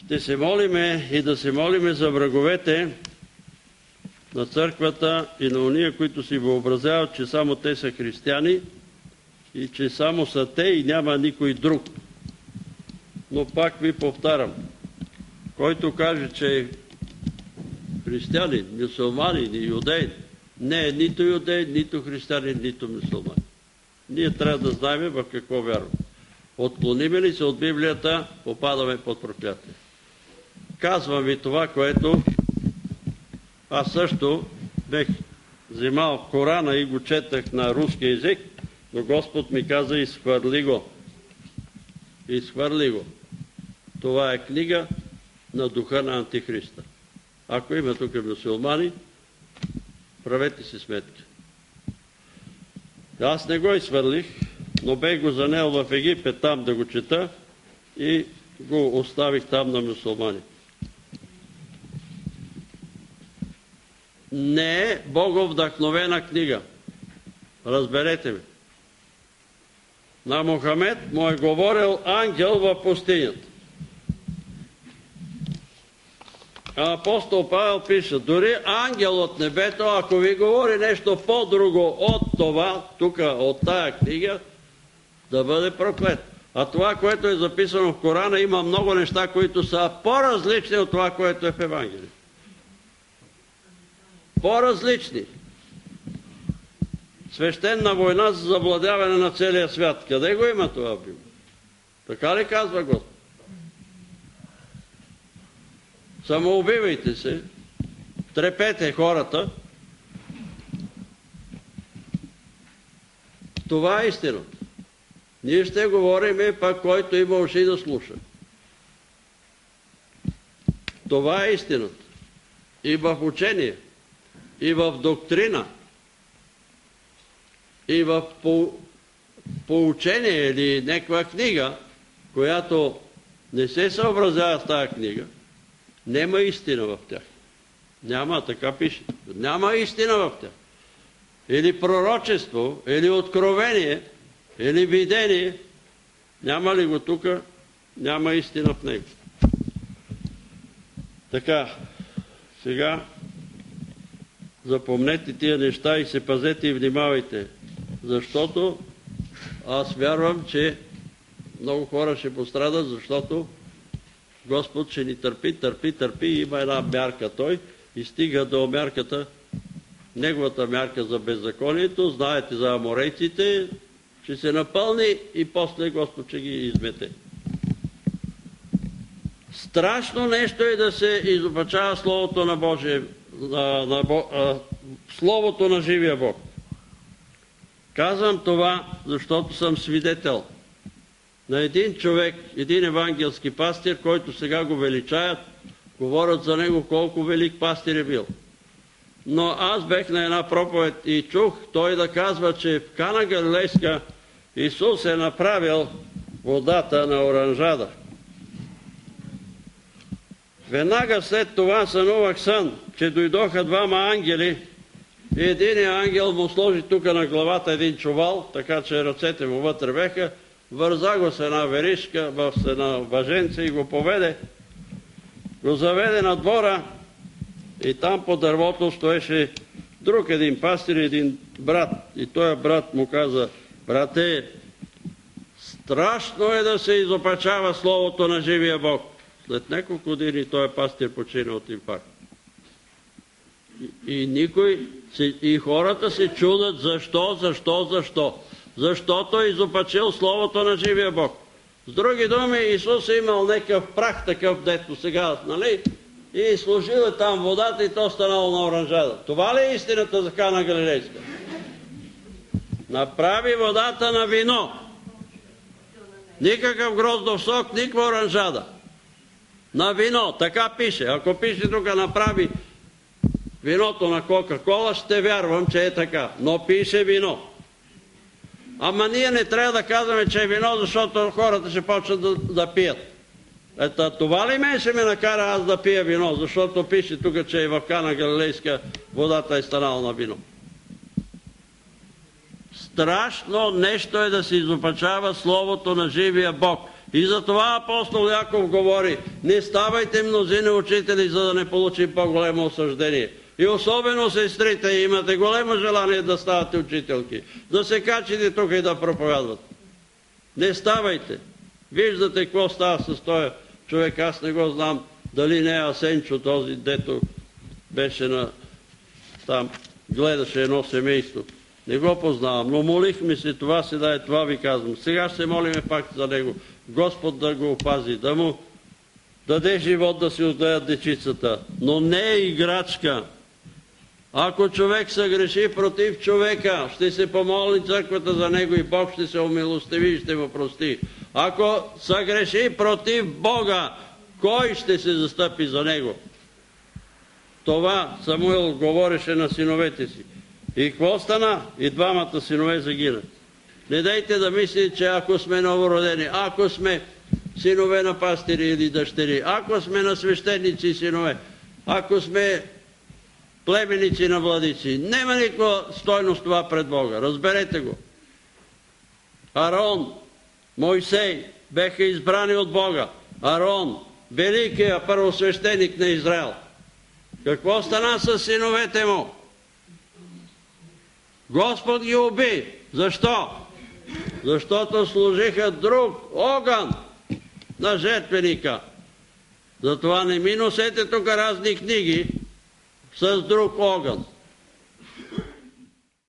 ще се молиме и да се молиме за враговете на църквата и на уния, които си въобразяват, че само те са християни и че само са те и няма никой друг. Но пак ви повтарям, който каже, че е християнин, мюсюлманин и юдеин, не е нито юдеин, нито християнин, нито мюсюлманин. Ние трябва да знаем в какво вярваме. Отклониме ли се от Библията, попадаме под проклятие. Казвам ви това, което аз също бех взимал Корана и го четах на руски език, но Господ ми каза: изхвърли го. Изхвърли го. Това е книга на духа на Антихриста. Ако има тук мюсюлмани, правете си сметка. Аз не го изхвърлих, но бех го занел в Египет там да го чета и го оставих там на мюсюлмани. Не е боговдъхновена книга. Разберете ме. На Мохамед му е говорил ангел в пустинята. А апостол Павел пише: дори ангел от небето, ако ви говори нещо по-друго от това, тук от тая книга, да бъде проклет. А това, което е записано в Корана, има много неща, които са по-различни от това, което е в Евангелието. По-различни. Свещена война за завладяване на целия свят. Къде го има това в Библията? Така ли казва Господ? Самоубивайте се, трепете хората. Това е истината. Ние ще говорим, пак който има уши да слуша. Това е истината. И в учение, и в доктрина, и в поучение или някаква книга, която не се съобразява с тази книга, няма истина в тях. Няма, така пише. Няма истина в тях. Или пророчество, или откровение, или видение. Няма ли го тук? Няма истина в него. Така, сега запомнете тия неща и се пазете и внимавайте. Защото аз вярвам, че много хора ще пострадат, защото Господ ще ни търпи, има една мярка той и стига до мярката, неговата мярка за беззаконието, знаете за аморейците, ще се напълни и после Господ ще ги измете. Страшно нещо е да се изопачава Словото на Божие, Словото на живия Бог. Казвам това, защото съм свидетел на един човек, един евангелски пастир, който сега го величаят, говорят за него колко велик пастир е бил. Но аз бех на една проповед и чух той да казва, че в Кана Галилейска Исус е направил водата на оранжада. Веднага след това сънувах сън, че дойдоха двама ангели и един ангел му сложи тук на главата един чувал, така че ръцете му вътре беха, върза го с една веришка, в една въженце и го поведе. Го заведе на двора и там по дървото стоеше друг един пастир и един брат. И този брат му каза: брате, страшно е да се изопачава Словото на живия Бог. След няколко години този пастир почина от инфаркт. И хората се чудят защо. Защото е изопачил Словото на живия Бог. С други думи, Исус е имал някакъв прах такъв, дето сега, нали? И сложил е там водата и то станало на оранжада. Това ли е истината за Кана Галилейска? Направи водата на вино. Никакъв гроздов сок, никаква оранжада. На вино, така пише. Ако пише тук направи виното на Кока-Кола, ще вярвам, че е така. Но пише вино. Ама ние не трябва да казваме, че е вино, защото хората ще почнат да пият. Ето, това ли мен ще ме накара аз да пия вино, защото пише тук, че и в Кана Галилейска водата е станала на вино. Страшно нещо е да се изопачава Словото на живия Бог. И затова апостол Яков говори: не ставайте мнозина учители, за да не получим по-големо осъждение. И особено сестрите, имате големо желание да ставате учителки, да се качите тук и да проповядвате. Не ставайте. Виждате какво става с този човек. Аз не го знам дали не е Асенчо, този, дето беше там, гледаше едно семейство. Не го познавам, но молихме се, това се даде, това ви казвам. Сега ще се молиме пак за него. Господ да го опази, да му даде живот да си отгледат дечицата. Но не е играчка. Ако човек съгреши против човека, ще се помоли църквата за него и Бог ще се умилостиви и ще му прости. Ако съгреши против Бога, кой ще се застъпи за него? Това Самуил говореше на синовете си. И какво стана? И двамата синове загинат. Не дайте да мислите, че ако сме новородени, ако сме синове на пастири или дъщери, ако сме на свещеници и синове, ако сме племеници на владици, няма никаква стойност това пред Бога. Разберете го. Арон, Мойсей беха избрани от Бога. Арон, великият първосвещеник на Израел. Какво стана с синовете му? Господ ги уби. Защо? Защото служиха друг огън на жертвеника. Затова не ми носете тук разни книги с друг огън.